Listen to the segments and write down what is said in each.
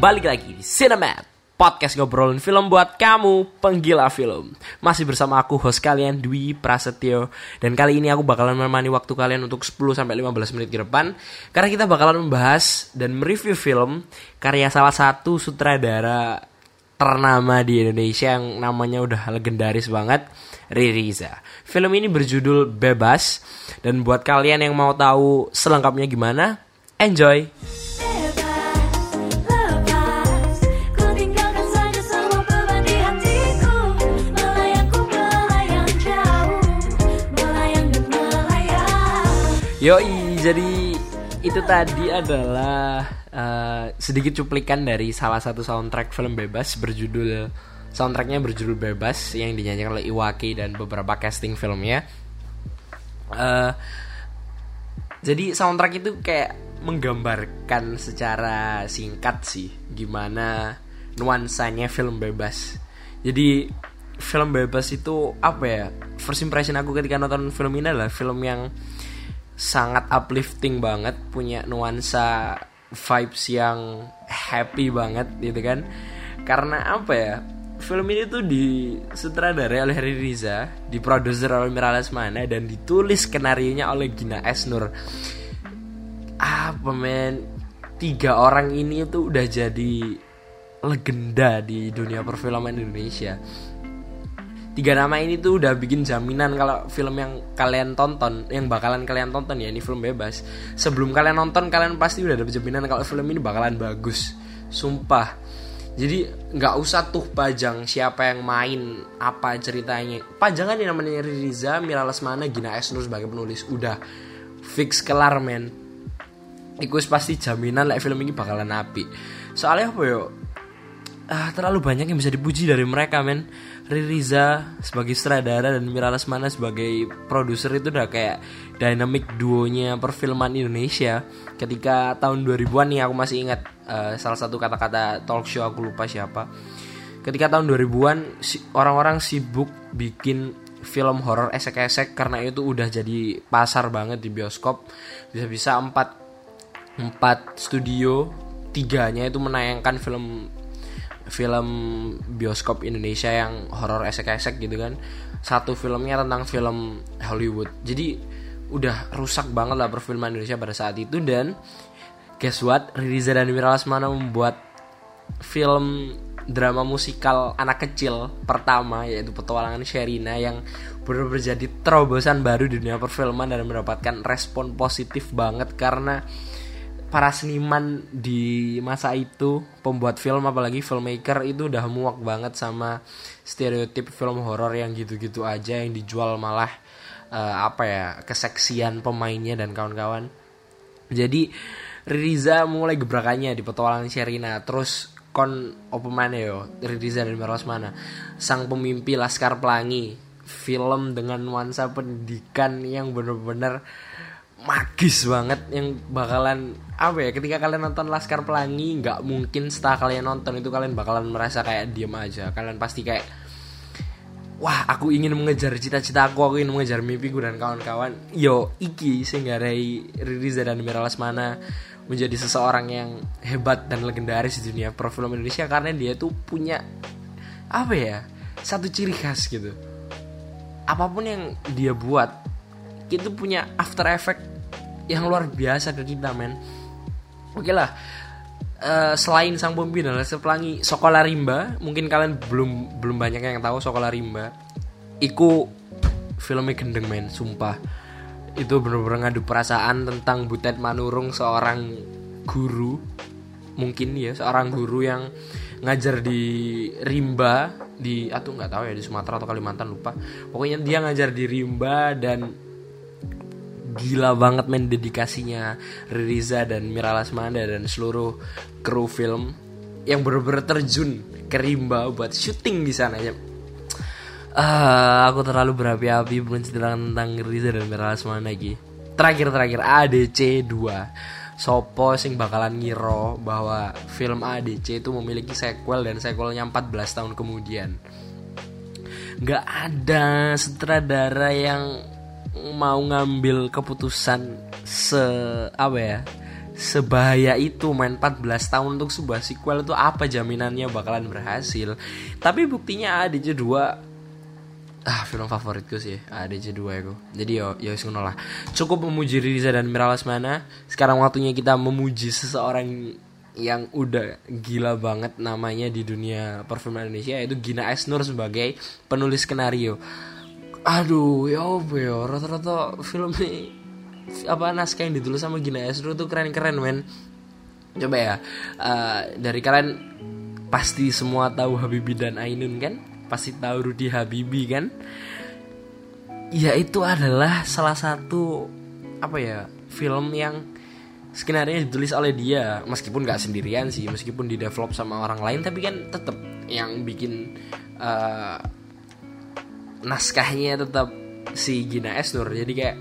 balik lagi di Cinemat, podcast ngobrolin film buat kamu penggila film. Masih bersama aku host kalian Dwi Prasetyo. Dan kali ini aku bakalan menemani waktu kalian untuk 10-15 menit ke depan, karena kita bakalan membahas dan mereview film karya salah satu sutradara ternama di Indonesia yang namanya udah legendaris banget, Riri Riza. Film ini berjudul Bebas. Dan buat kalian yang mau tahu selengkapnya gimana, enjoy! Yoi, jadi itu tadi adalah sedikit cuplikan dari salah satu soundtrack film Bebas soundtracknya berjudul Bebas yang dinyanyikan oleh Iwaki dan beberapa casting filmnya. Jadi soundtrack itu kayak menggambarkan secara singkat sih gimana nuansanya film Bebas. Jadi film Bebas itu apa ya? First impression aku ketika nonton film ini adalah film yang sangat uplifting banget, punya nuansa vibes yang happy banget gitu kan. Karena apa ya, film ini tuh disutradarai oleh Riri Riza, diproduser oleh Mira Lesmana, dan ditulis skenarionya oleh Gina Esnur. Tiga orang ini tuh udah jadi legenda di dunia perfilman Indonesia. Tiga nama ini tuh udah bikin jaminan kalau film yang kalian tonton, yang bakalan kalian tonton ya, ini film Bebas, sebelum kalian nonton kalian pasti udah dapet jaminan kalau film ini bakalan bagus. Sumpah. Jadi gak usah tuh pajang siapa yang main, apa ceritanya. Pajangan yang namanya Riri Riza, Mira Lesmana, Gina Esnur sebagai penulis. Udah fix kelar men. Iku pasti jaminan lah film ini bakalan api. Soalnya apa yo, terlalu banyak yang bisa dipuji dari mereka men. Riri Riza sebagai sutradara dan Mira Lesmana sebagai produser itu udah kayak dynamic duonya perfilman Indonesia. Ketika tahun 2000-an nih, aku masih ingat salah satu kata-kata talk show, aku lupa siapa. Ketika tahun 2000-an orang-orang sibuk bikin film horor esek-esek karena itu udah jadi pasar banget di bioskop. Bisa-bisa 4 studio, 3-nya itu menayangkan film bioskop Indonesia yang horor esek-esek gitu kan. Satu filmnya tentang film Hollywood. Jadi udah rusak banget lah perfilman Indonesia pada saat itu. Dan guess what, Riri Riza dan Mira Lesmana membuat film drama musikal anak kecil pertama, yaitu Petualangan Sherina, yang benar-benar jadi terobosan baru di dunia perfilman dan mendapatkan respon positif banget. Karena para seniman di masa itu, pembuat film apalagi filmmaker, itu udah muak banget sama stereotip film horor yang gitu-gitu aja, yang dijual malah keseksian pemainnya dan kawan-kawan. Jadi Riri Riza mulai gebrakannya di Petualangan Sherina. Terus Riri Riza dan Mira Lesmana, sang pemimpi Laskar Pelangi, film dengan nuansa pendidikan yang bener-bener magis banget, yang bakalan ketika kalian nonton Laskar Pelangi, nggak mungkin setelah kalian nonton itu kalian bakalan merasa kayak diem aja. Kalian pasti kayak, wah, aku ingin mengejar cita-cita aku ingin mengejar mimpiku dan kawan-kawan. Iki sehinggarai Riri Riza dan Mira Lesmana menjadi seseorang yang hebat dan legendaris di dunia perfilman Indonesia, karena dia tuh punya satu ciri khas gitu. Apapun yang dia buat itu punya after effect yang luar biasa ke kita men. Oke lah, selain sang pembina Laskar Pelangi, Sokola Rimba, mungkin kalian belum banyak yang tahu Sokola Rimba. Iku filmnya gendeng men, sumpah. Itu bener-bener ngadu perasaan tentang Butet Manurung, seorang guru, mungkin ya, seorang guru yang ngajar di Rimba, di nggak tahu ya, di Sumatera atau Kalimantan, lupa. Pokoknya dia ngajar di Rimba, dan gila banget men dedikasinya Riri Riza dan Mira Lesmana dan seluruh kru film yang bener-bener terjun ke Rimba buat syuting di sana ya. Aku terlalu berapi-api menceritakan tentang Riri Riza dan Mira Lesmana lagi. Terakhir ADC 2. Sopo sing bakalan ngiro bahwa film ADC itu memiliki sequel, dan sequelnya 14 tahun kemudian. Gak ada sutradara yang mau ngambil keputusan sebahaya itu main 14 tahun untuk sebuah sequel itu apa jaminannya bakalan berhasil. Tapi buktinya ADC 2 film favoritku sih ADC 2 itu. Jadi yo ngono lah. Cukup memuji Riza dan Mira Lesmana. Sekarang waktunya kita memuji seseorang yang udah gila banget namanya di dunia perfilman Indonesia, yaitu Gina Esnur sebagai penulis skenario. Aduh, rata-rata film ini naskah yang ditulis sama Gina Esnur tuh keren-keren men. Coba ya, dari kalian pasti semua tahu Habibie dan Ainun kan? Pasti tahu Rudy Habibie kan? Ya itu adalah salah satu film yang skenario ditulis oleh dia, meskipun gak sendirian sih, meskipun di develop sama orang lain, tapi kan tetap yang bikin naskahnya tetap si Gina Esnur. Jadi kayak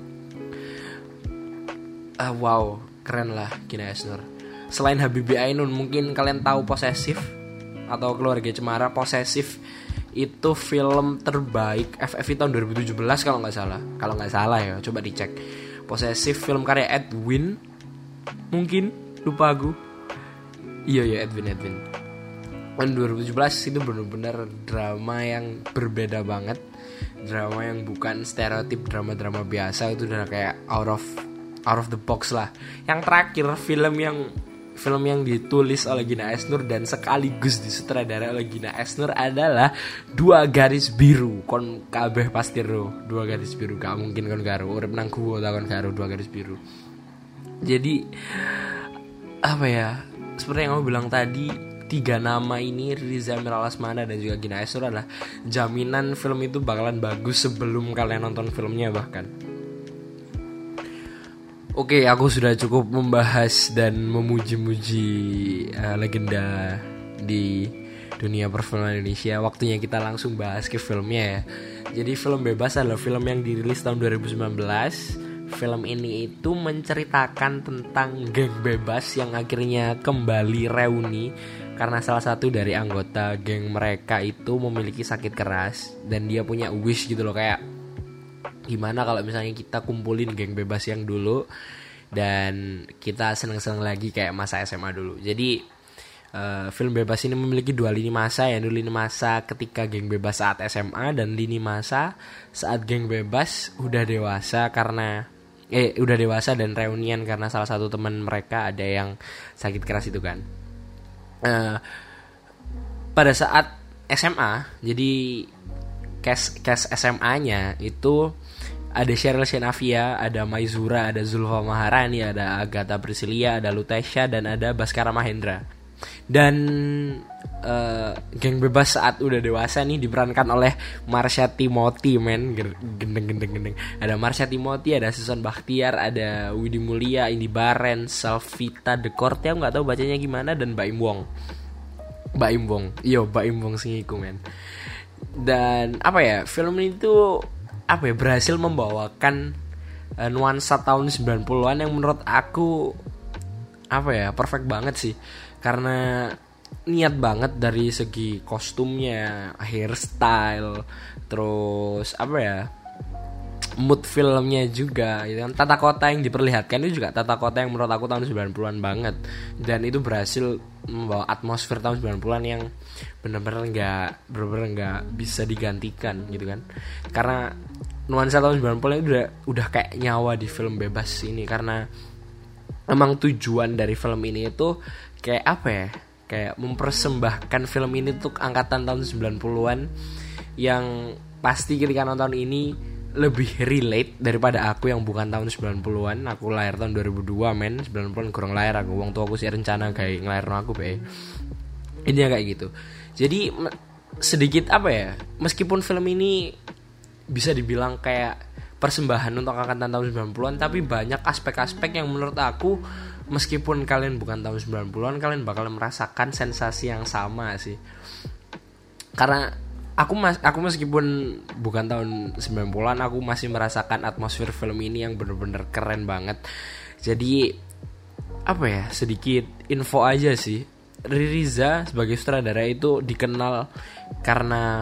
wow, keren lah Gina Esnur. Selain Habibie Ainun, mungkin kalian tahu Posesif atau Keluarga Cemara. Posesif itu film terbaik FFI tahun 2017 kalau nggak salah ya, coba dicek. Posesif film karya Edwin, mungkin lupa aku. Iya Edwin. Tahun 2017 itu benar-benar drama yang berbeda banget. Drama yang bukan stereotip drama-drama biasa, itu udah kayak out of the box lah. Yang terakhir film yang ditulis oleh Gina Esnur dan sekaligus disutradarai oleh Gina Esnur adalah Dua Garis Biru. Kon kabeh pasti ro Dua Garis Biru, gak mungkin kon karo urip nang guwa ta kon karo Dua Garis Biru. Jadi seperti yang aku bilang tadi, 3 nama ini, Riza, Mira Lesmana dan juga Gina Esnur, adalah jaminan film itu bakalan bagus sebelum kalian nonton filmnya bahkan. Oke, aku sudah cukup membahas dan memuji-muji legenda di dunia perfilman Indonesia. Waktunya kita langsung bahas ke filmnya ya. Jadi Film Bebas adalah film yang dirilis tahun 2019. Film ini itu menceritakan tentang geng bebas yang akhirnya kembali reuni karena salah satu dari anggota geng mereka itu memiliki sakit keras dan dia punya wish gitu loh, kayak gimana kalau misalnya kita kumpulin geng bebas yang dulu dan kita seneng-seneng lagi kayak masa SMA dulu. Jadi Film Bebas ini memiliki 2 lini masa, yaitu lini masa ketika geng bebas saat SMA dan lini masa saat geng bebas udah dewasa dan reunian karena salah satu teman mereka ada yang sakit keras itu kan. Pada saat SMA, jadi cast SMA-nya itu ada Cheryl Shenavia, ada Maizura, ada Zulfa Maharani, ada Agatha Priscilia, ada Lutesha, dan ada Baskara Mahendra. Dan geng bebas saat udah dewasa nih diperankan oleh Marsha Timothy, gendeng. Ada Marsha Timothy, ada Susan Bakhtiar, ada Widi Mulia, Indi Barens, Salvita De Korte, aku nggak tahu bacanya gimana, dan Mbak Im Wong sing iku men. Dan film ini tuh berhasil membawakan nuansa tahun 90-an yang menurut aku perfect banget sih. Karena niat banget dari segi kostumnya, hairstyle, terus mood filmnya juga gitu kan. Tata kota yang diperlihatkan itu juga tata kota yang menurut aku tahun 90-an banget. Dan itu berhasil membawa atmosfer tahun 90-an yang benar-benar enggak bisa digantikan gitu kan. Karena nuansa tahun 90-an itu udah kayak nyawa di Film Bebas ini, karena emang tujuan dari film ini itu kayak mempersembahkan film ini untuk angkatan tahun 90-an yang pasti ketika nonton ini lebih relate daripada aku yang bukan tahun 90-an. Aku lahir tahun 2002 men, 90-an kurang lahir aku. Wong tua aku sih rencana kayak ngelahirin aku Ini kayak gitu. Jadi sedikit meskipun film ini bisa dibilang kayak persembahan untuk angkatan tahun 90-an, tapi banyak aspek-aspek yang menurut aku meskipun kalian bukan tahun 90-an, kalian bakal merasakan sensasi yang sama sih. Karena aku meskipun bukan tahun 90-an, aku masih merasakan atmosfer film ini yang bener-bener keren banget. Jadi sedikit info aja sih. Riza sebagai sutradara itu dikenal karena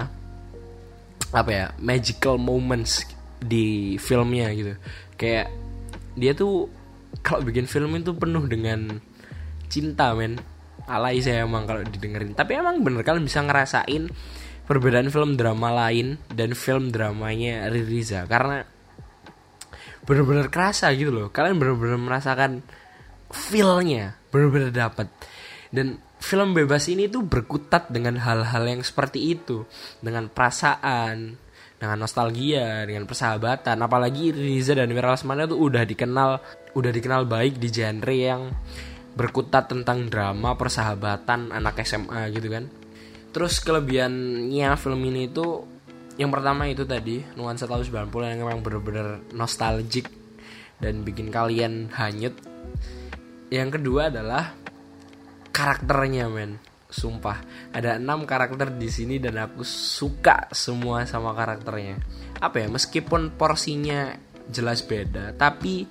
magical moments di filmnya gitu. Kayak dia tuh kalau bikin film itu penuh dengan cinta men. Alay saya emang kalau didengerin. Tapi emang bener kalian bisa ngerasain perbedaan film drama lain dan film dramanya Riri Riza, karena bener-bener kerasa gitu loh. Kalian bener-bener merasakan feel-nya, bener-bener dapet. Dan film bebas ini tuh berkutat dengan hal-hal yang seperti itu, dengan perasaan, dengan nostalgia, dengan persahabatan. Apalagi Riza dan Wira Lesmana tuh udah dikenal baik di genre yang berkutat tentang drama persahabatan anak SMA gitu kan. Terus kelebihannya film ini itu yang pertama itu tadi nuansa tahun 90 yang memang bener-bener nostalgic dan bikin kalian hanyut. Yang kedua adalah karakternya men. Sumpah, ada 6 karakter di sini dan aku suka semua sama karakternya. Apa ya, meskipun porsinya jelas beda, tapi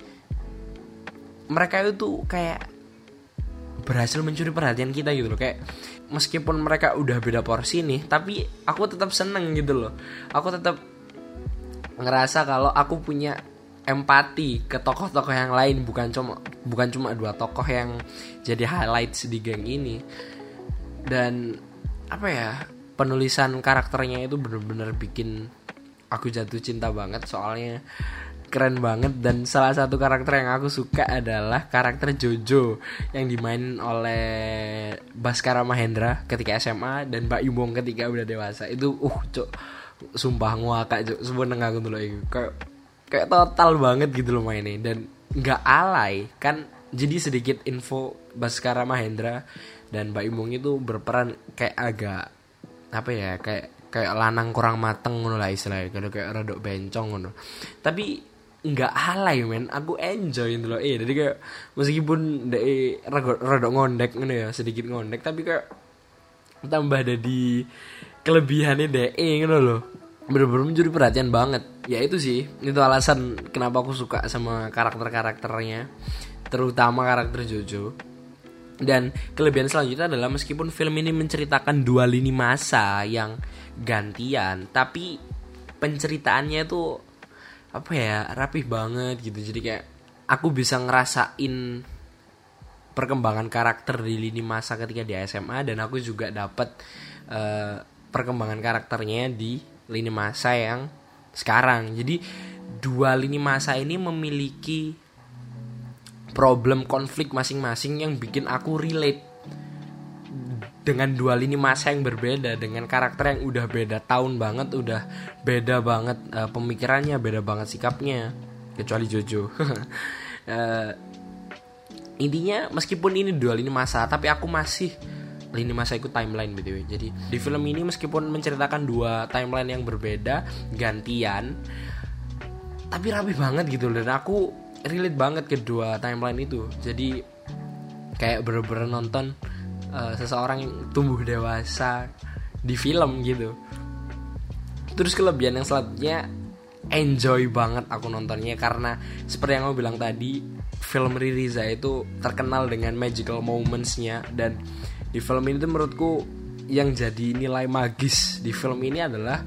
mereka itu kayak berhasil mencuri perhatian kita gitu loh. Kayak meskipun mereka udah beda porsi nih, tapi aku tetap seneng gitu loh. Aku tetap ngerasa kalau aku punya empati ke tokoh-tokoh yang lain, bukan cuma 2 tokoh yang jadi highlights di geng ini. Dan apa ya, penulisan karakternya itu bener-bener bikin aku jatuh cinta banget, soalnya keren banget. Dan salah satu karakter yang aku suka adalah karakter Jojo yang dimainin oleh Baskara Mahendra ketika SMA dan Mbak Yumong ketika udah dewasa. Itu cok, sumpah ngakak cok, sebeneng aku dulu itu kayak total banget gitu loh mainnya, dan nggak alay kan. Jadi sedikit info, Baskara Mahendra dan Mbak Yumong itu berperan kayak agak apa ya, kayak lanang kurang mateng ngono lah istilahnya, kayak rodok bencong ngono. Tapi nggak alay men, aku enjoy itu loh. Jadi kayak meskipun dek rodok ngondek ngono ya, sedikit ngondek, tapi kayak tambah ada di kelebihannya dek ngono loh. Bener-bener mencuri perhatian banget. Ya itu sih, itu alasan kenapa aku suka sama karakter-karakternya, terutama karakter Jojo. Dan kelebihan selanjutnya adalah meskipun film ini menceritakan 2 lini masa yang gantian, tapi penceritaannya itu apa ya, rapih banget gitu. Jadi kayak aku bisa ngerasain perkembangan karakter di lini masa ketika di SMA, dan aku juga dapat perkembangan karakternya di lini masa yang sekarang. Jadi 2 lini masa ini memiliki problem konflik masing-masing yang bikin aku relate dengan 2 lini masa yang berbeda, dengan karakter yang udah beda tahun banget, udah beda banget pemikirannya, beda banget sikapnya, kecuali Jojo. Intinya meskipun ini 2 lini masa, tapi aku masih lini masa ikut timeline BTW. Jadi di film ini meskipun menceritakan 2 timeline yang berbeda gantian, tapi rapi banget gitu, dan aku relate banget ke 2 timeline itu. Jadi kayak bener-bener nonton seseorang yang tumbuh dewasa di film gitu. Terus kelebihan yang selanjutnya, enjoy banget aku nontonnya, karena seperti yang aku bilang tadi, film Riri Riza itu terkenal dengan magical moments-nya. Dan di film ini tuh menurutku yang jadi nilai magis di film ini adalah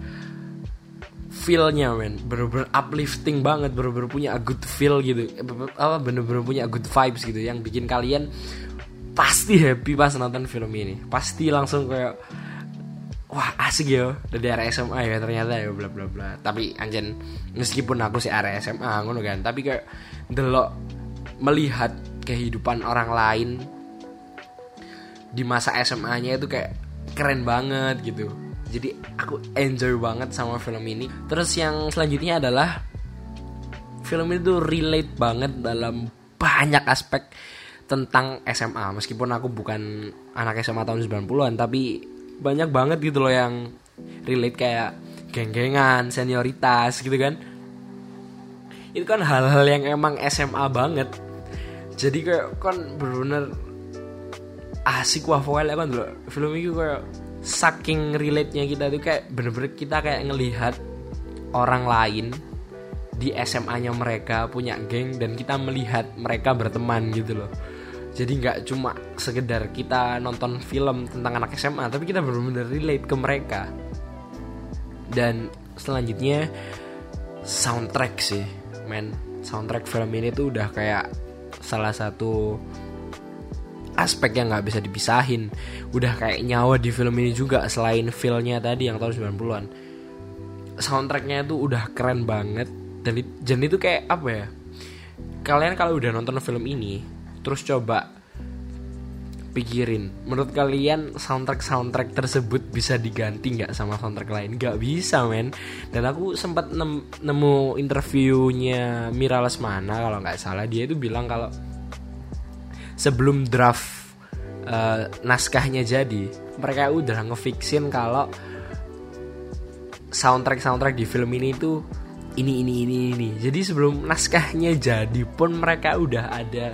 feel-nya men, bener-bener uplifting banget, bener-bener punya a good feel gitu, bener-bener punya good vibes gitu, yang bikin kalian pasti happy pas nonton film ini. Pasti langsung kayak wah asik ya, dari area SMA ya ternyata ya bla bla bla. Tapi anjen meskipun aku sih area SMA ngono kan, tapi kayak delok melihat kehidupan orang lain di masa SMA-nya itu kayak keren banget gitu. Jadi aku enjoy banget sama film ini. Terus yang selanjutnya adalah film ini tuh relate banget dalam banyak aspek tentang SMA. Meskipun aku bukan anak SMA tahun 90-an, tapi banyak banget gitu loh yang relate, kayak geng-gengan, senioritas gitu kan. Itu kan hal-hal yang emang SMA banget. Jadi kayak kan bener-bener asik wah pokoknya kan dulu. Film ini kayak saking relate-nya kita tuh kayak bener-bener kita kayak ngelihat orang lain di SMA-nya mereka punya geng, dan kita melihat mereka berteman gitu loh. Jadi gak cuma sekedar kita nonton film tentang anak SMA, tapi kita bener-bener relate ke mereka. Dan selanjutnya soundtrack sih men. Soundtrack film ini tuh udah kayak salah satu aspek yang nggak bisa dipisahin. Udah kayak nyawa di film ini juga, selain feel-nya tadi yang tahun 90-an. Soundtracknya itu udah keren banget. Dan itu kayak apa ya, kalian kalau udah nonton film ini terus coba pikirin, menurut kalian soundtrack tersebut bisa diganti nggak sama soundtrack lain? Nggak bisa, men. Dan aku sempat nemu interviewnya Mira Lesmana kalau nggak salah, dia itu bilang kalau sebelum draft naskahnya jadi, mereka udah ngefixin kalau soundtrack di film ini itu ini. Jadi sebelum naskahnya jadi pun mereka udah ada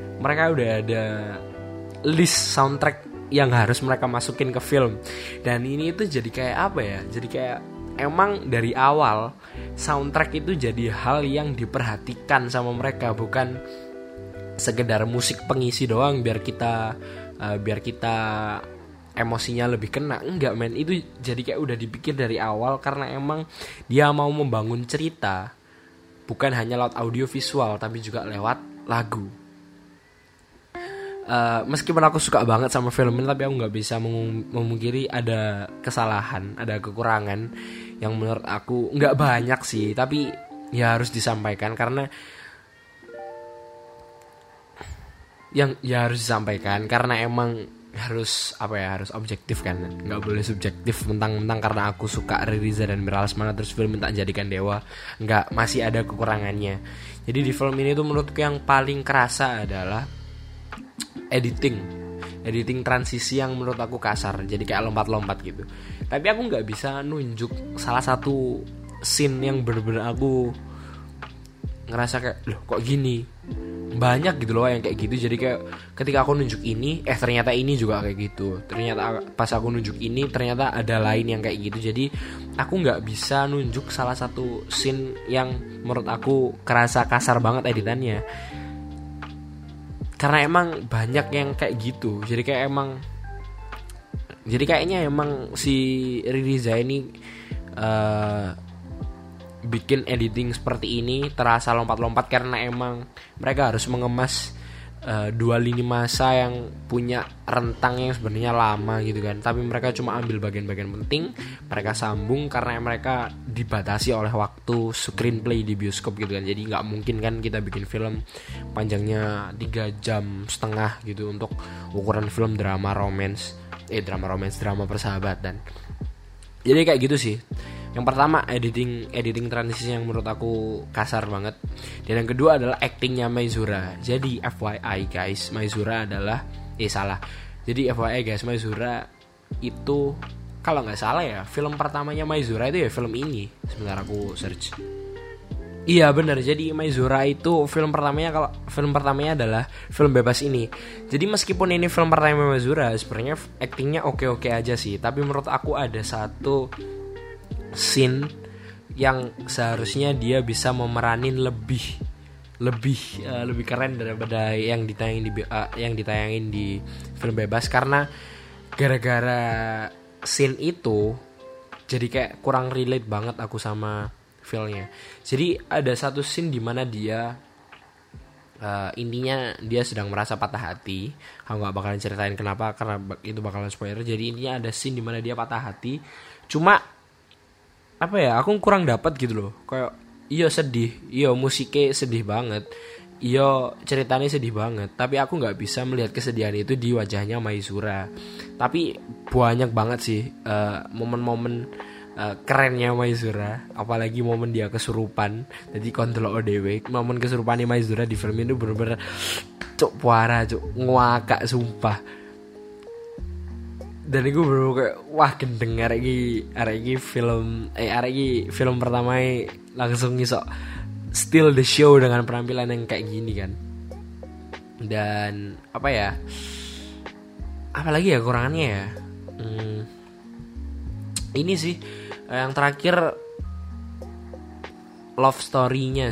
list soundtrack yang harus mereka masukin ke film. Dan ini itu jadi kayak apa ya, jadi kayak emang dari awal soundtrack itu jadi hal yang diperhatikan sama mereka, bukan sekedar musik pengisi doang biar kita emosinya lebih kena. Enggak, men. Itu jadi kayak udah dipikir dari awal, karena emang dia mau membangun cerita bukan hanya lewat audio visual tapi juga lewat lagu. Meskipun aku suka banget sama film ini, tapi aku nggak bisa memungkiri ada kesalahan, ada kekurangan yang menurut aku nggak banyak sih, tapi ya harus disampaikan karena emang harus harus objektif kan, nggak boleh subjektif mentang-mentang karena aku suka Ririza dan Mira Lesmana terus film tak jadikan dewa. Nggak, masih ada kekurangannya. Jadi di film ini tuh menurutku yang paling kerasa adalah editing transisi yang menurut aku kasar, jadi kayak lompat-lompat gitu. Tapi aku nggak bisa nunjuk salah satu scene yang bener-bener aku ngerasa kayak loh kok gini. Banyak gitu loh yang kayak gitu. Jadi kayak ketika aku nunjuk ini, ternyata ini juga kayak gitu. Ternyata pas aku nunjuk ini, ternyata ada lain yang kayak gitu. Jadi aku nggak bisa nunjuk salah satu scene yang menurut aku kerasa kasar banget editannya. Karena emang banyak yang kayak gitu. Jadi kayaknya emang si Ririza ini bikin editing seperti ini terasa lompat-lompat karena emang mereka harus mengemas dua lini masa yang punya rentang yang sebenarnya lama gitu kan. Tapi mereka cuma ambil bagian-bagian penting, mereka sambung karena mereka dibatasi oleh waktu screenplay di bioskop gitu kan. Jadi nggak mungkin kan kita bikin film panjangnya 3,5 jam gitu untuk ukuran film drama persahabatan. Jadi kayak gitu sih. Yang pertama editing transisi yang menurut aku kasar banget. Dan yang kedua adalah actingnya Maizura. Jadi FYI guys, Maizura adalah Jadi FYI guys, Maizura itu kalau nggak salah ya, film pertamanya Maizura itu ya film ini. Sebentar aku search. Iya benar, jadi Maizura itu film pertamanya adalah film bebas ini. Jadi meskipun ini film pertama Maizura, sebenarnya actingnya oke aja sih. Tapi menurut aku ada satu scene yang seharusnya dia bisa memeranin lebih keren daripada yang ditayangin di film bebas, karena gara-gara scene itu jadi kayak kurang relate banget aku sama filmnya. Jadi ada satu scene di mana dia intinya dia sedang merasa patah hati. Aku nggak bakalan ceritain kenapa karena itu bakalan spoiler. Jadi intinya ada scene di mana dia patah hati. Cuma aku kurang dapat gitu loh. Kayak sedih, musiknya sedih banget, ceritanya sedih banget. Tapi aku nggak bisa melihat kesedihan itu di wajahnya Maizura. Tapi banyak banget sih momen-momen kerennya Maizura, apalagi momen dia kesurupan. Jadi kontrol ODW, momen kesurupannya Maizura di film itu bener-bener ngwakak sumpah. Dan itu bener kayak wah gendeng arek iki film pertama langsung ngisok steal the show dengan penampilan yang kayak gini kan. Dan apalagi ya kurangannya ya. Ini sih yang terakhir love story-nya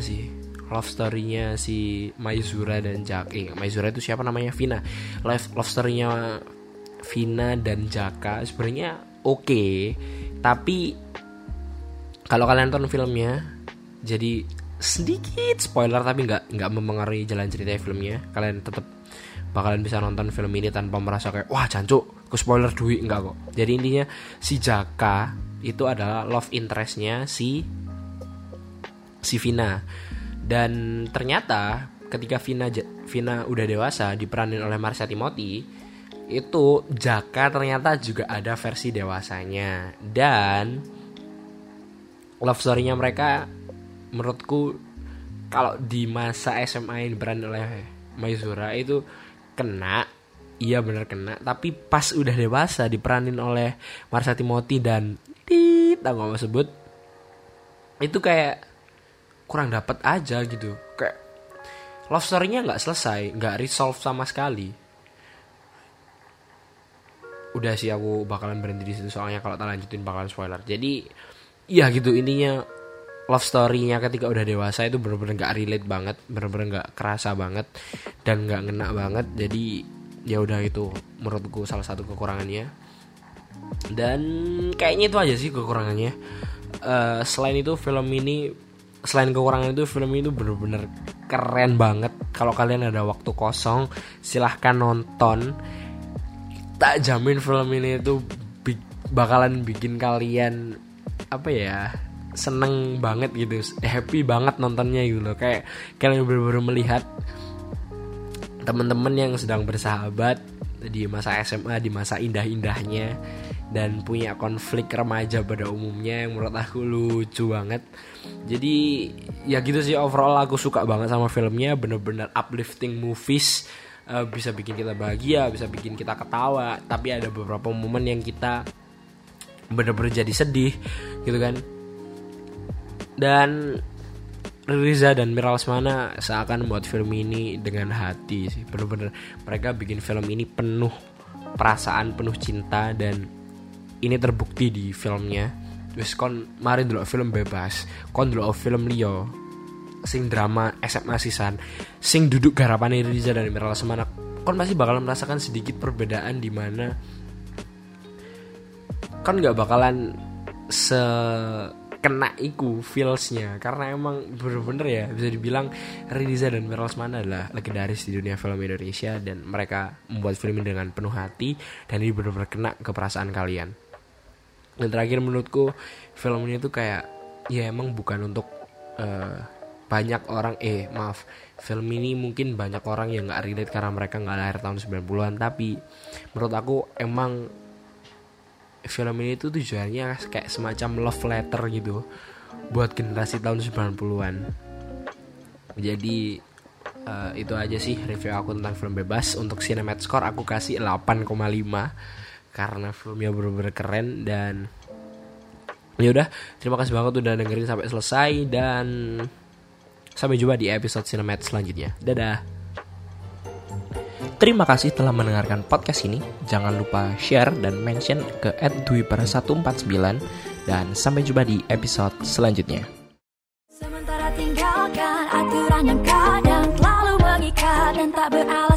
si Maizura dan Jaka. Maizura itu siapa namanya? Vina. Love story-nya Vina dan Jaka sebenarnya oke, tapi kalau kalian nonton filmnya, jadi sedikit spoiler tapi nggak mempengaruhi jalan cerita filmnya. Kalian tetap bakalan bisa nonton film ini tanpa merasa kayak wah jancuk ke spoiler duit, enggak kok. Jadi intinya si Jaka itu adalah love interestnya si Vina. Dan ternyata ketika Vina udah dewasa diperanin oleh Marsha Timothy, itu Jaka ternyata juga ada versi dewasanya. Dan love story-nya mereka menurutku kalau di masa SMA yang diperanin oleh Maizura itu kena, iya benar kena. Tapi pas udah dewasa diperanin oleh Marsha Timothy dan tak mau sebut, itu kayak kurang dapet aja gitu. Kayak love story-nya nggak selesai, nggak resolve sama sekali. Udah sih aku bakalan berhenti di situ soalnya kalau tak lanjutin bakalan spoiler. Jadi iya gitu intinya, love story-nya ketika udah dewasa itu bener-bener gak relate banget, bener-bener gak kerasa banget dan gak ngena banget. Jadi ya udah itu menurutku salah satu kekurangannya. Dan kayaknya itu aja sih kekurangannya. Selain kekurangan itu film ini tuh bener-bener keren banget. Kalau kalian ada waktu kosong silahkan nonton. Tak jamin film ini tuh bakalan bikin kalian seneng banget gitu, happy banget nontonnya gitu loh. Kayak kalian bener-bener melihat teman-teman yang sedang bersahabat di masa SMA, di masa indah-indahnya, dan punya konflik remaja pada umumnya yang menurut aku lucu banget. Jadi ya gitu sih, overall aku suka banget sama filmnya. Bener-bener uplifting movies, bisa bikin kita bahagia, bisa bikin kita ketawa, tapi ada beberapa momen yang kita bener-bener jadi sedih gitu kan. Dan Riza dan Mira Lesmana seakan membuat film ini dengan hati sih. Bener-bener mereka bikin film ini penuh perasaan, penuh cinta, dan ini terbukti di filmnya. Terus kon mari ndelok film bebas, kon ndelok film liya sing drama SMA sisan, sing duduk garapane Riza dan Mira Lesmana, kon pasti bakal merasakan sedikit perbedaan di mana kon nggak bakalan kena iku feelsnya, karena emang bener-bener ya bisa dibilang Riza dan Mira Lesmana adalah legendaris di dunia film Indonesia, dan mereka membuat film ini dengan penuh hati dan ini bener-bener kena ke perasaan kalian. Dan terakhir menurutku film ini tuh kayak ya emang bukan untuk banyak orang film ini mungkin banyak orang yang gak relate karena mereka gak lahir tahun 90-an, tapi menurut aku emang film ini tuh tujuannya kayak semacam love letter gitu buat generasi tahun 90-an. Jadi itu aja sih review aku tentang film bebas. Untuk CinemaScore aku kasih 8,5 karena filmnya bener-bener keren. Dan ya udah, terima kasih banget udah dengerin sampai selesai, dan sampai jumpa di episode Cinemat selanjutnya. Dadah. Terima kasih telah mendengarkan podcast ini. Jangan lupa share dan mention ke @dwiper149, dan sampai jumpa di episode selanjutnya. Sementara tinggalkan aturan yang kadang terlalu mengikat dan tak beralasan.